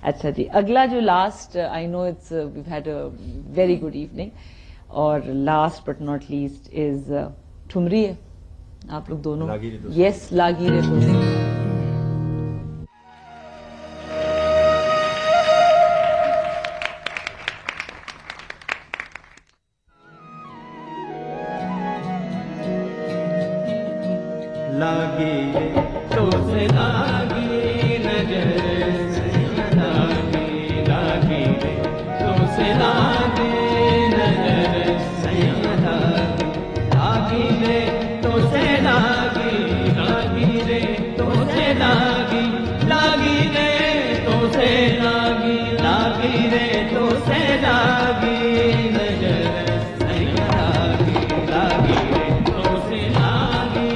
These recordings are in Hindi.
अच्छा जी, अगला जो last, I know it's we had a very good evening, और last but not least is thumri है। आप लोग दोनों यस लागिरे तो लागी तो से लागी नजर लागी लागी तो से लागी नजर लागी रे तो से लागी लागी रे तो से लागी लागी रे तो से लागी लागी रे तो से लागी नजर लागी लागी रे तो से लागी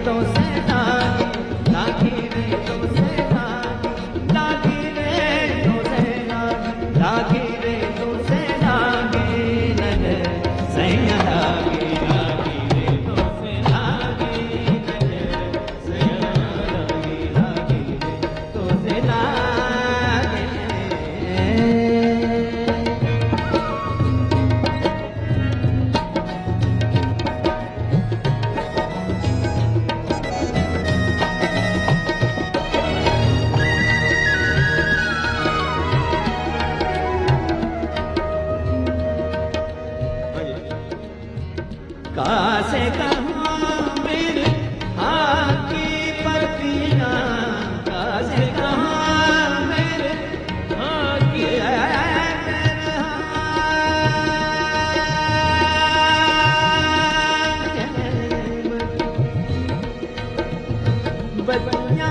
तो से लागी, लागी रे तो से लागी, लागी रे तो से लागी, लागी रे तो से लागी, नजर सैया लागी, लागी रे तो से लागी, नजर सैया लागी, लागी रे तो से लागी। कासे कहाँ मेरे हाथ की पत्तियाँ, कासे कहाँ मेरे हाथ की बत्तियाँ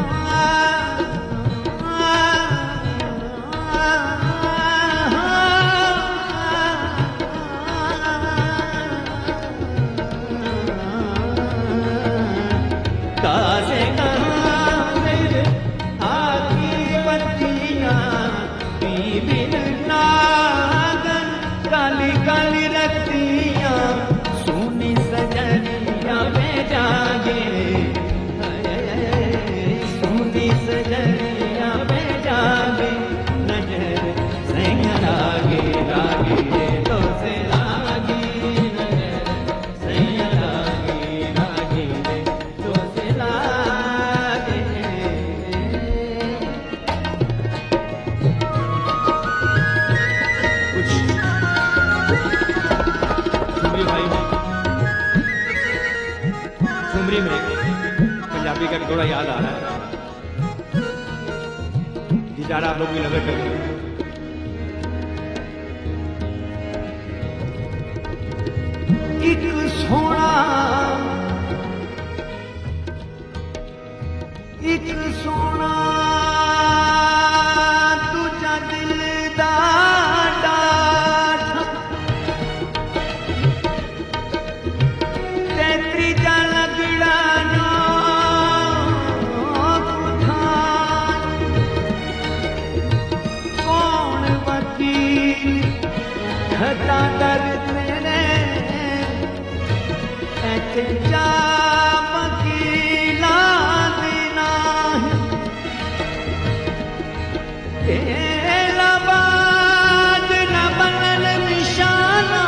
कासे कहाँ मेरे हाथ की पत्तियाँ, बिन नागन काली काली रखतियाँ, सुनी सजनिया में जागे, सुनी सजनिया में जागे, नजर सैया लागे, लागे रे तो से लागी, नजर सैया लागे, लागे रे तो से लागे। कुछ ठुमरी भाई ठुमरी में पंजाबी का थोड़ा याद आ रहा है, गिटार आप लोग भी नजर करें। एक सोना, एक सोना तुझा दिल दा डाठा, ते त्रीजा लगड़ा नो कुठान, कौन वकील खता दर्द मेरे जा वकीला देना है, तेरा बाज न बनन निशाना,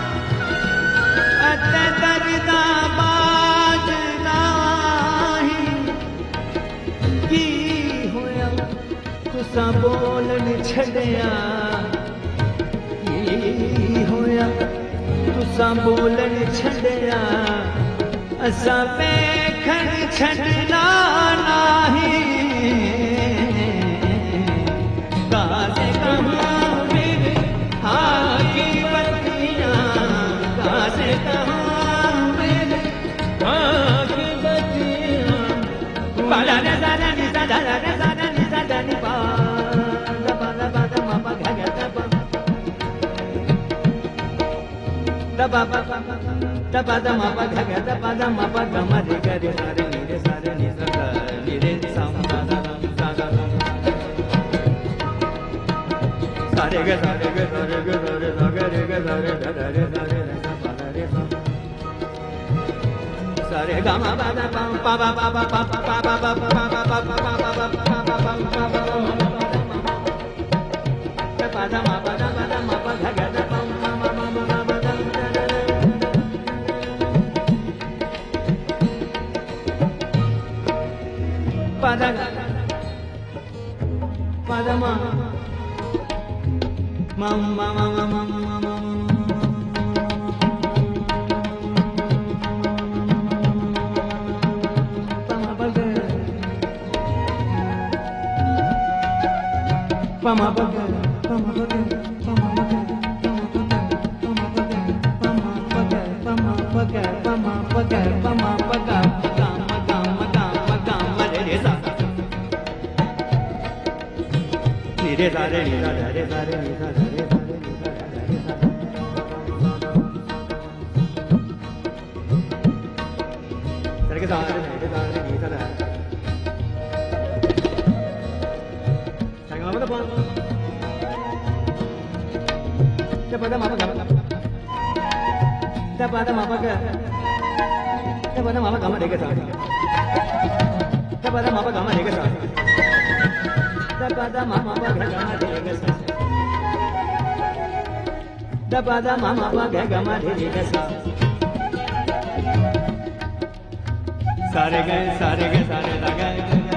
अते दर्दा बाज नाही, की होया तुसा बोलन छड़िया, की होया तुसा बोलन छड़िया, असा वेखण छड़ना नाही, कासे कहाँ मेरे हाथ की पत्तियाँ, कासे कहाँ मेरे हाथ की पत्तियाँ, बाला ने सारा नि सारा ने सारा नि सारा नि पा, दबा दबा दबा पा गया दबा, दबा दबा दबा दमा पा गया दबा दमा पा गमा रे रे सारे नि रे सा नि रे साम दा दा दा दा, सारे गे सारे गे सारे गे सारे सारे गे सारे दा दा रे सारे रे सा पा दा रे सा, सारे गमा पा दा पा पा पा पा पा पा पा पा पा पा पा पा पा दमा पा दमा पा गया दा पा मा मा मा मा मा दा pada pada mama mama mama mama pama baga pama baga pama baga pama baga pama baga pama baga pama baga pama baga रे सा रे नी सा रे सा रे नी सा रे सा रे नी सा रे सा, के सा रे रे सा रे नी सा रे सा गा मा da pa da ma pa ga da pa da ma pa ga da pa da ma pa ga ma re ga sa da pa da ma pa ga ma re ga sa da pa da ma pa ga ma re ga sa da pa da ma pa ga ma re ga sa सारे गए सारे गए सारे दा गए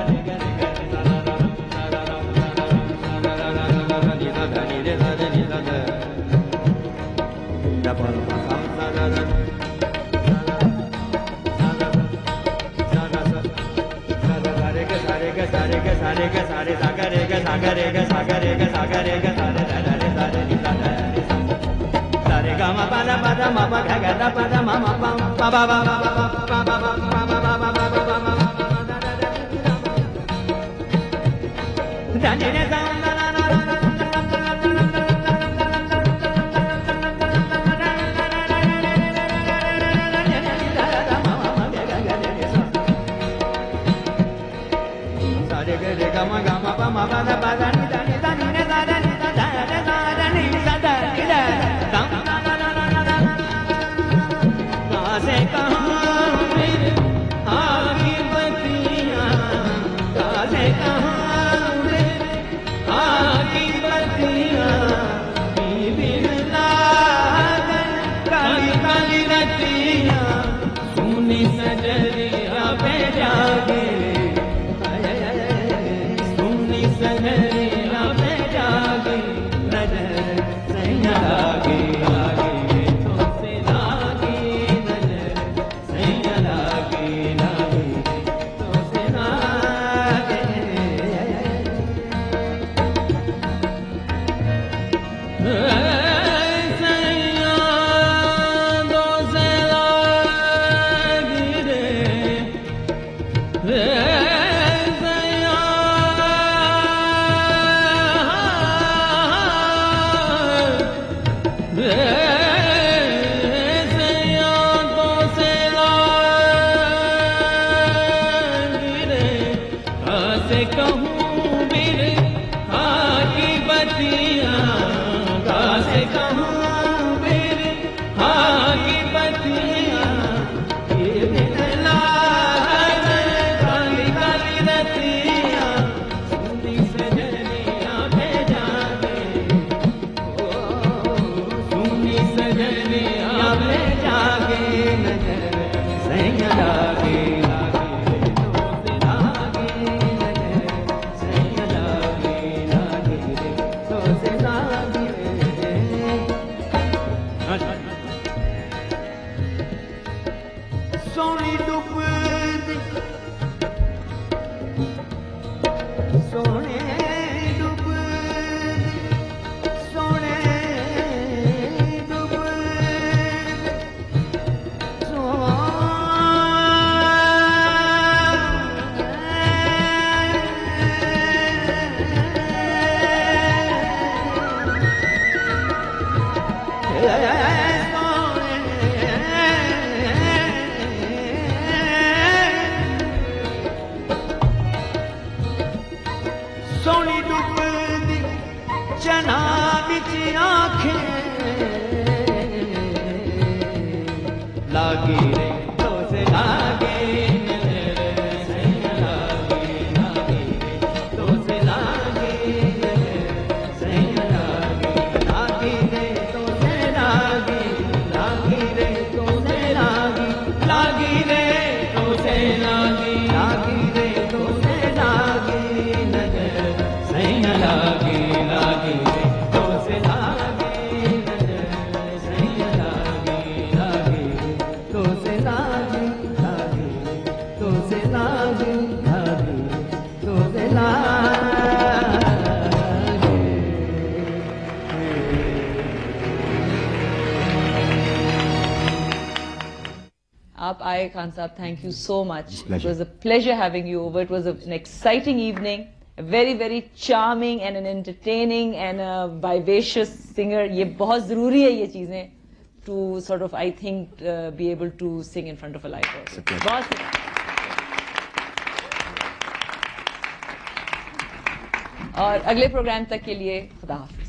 आप आए खान साहब, thank you so much. It was a pleasure having you over. It was an exciting evening. A very, very charming and an entertaining and a vivacious singer. ये बहुत ज़रूरी है ये चीज़ें to sort of I think be able to sing in front of a live audience. बहुत और अगले प्रोग्राम तक के लिए खुदा हाफिज।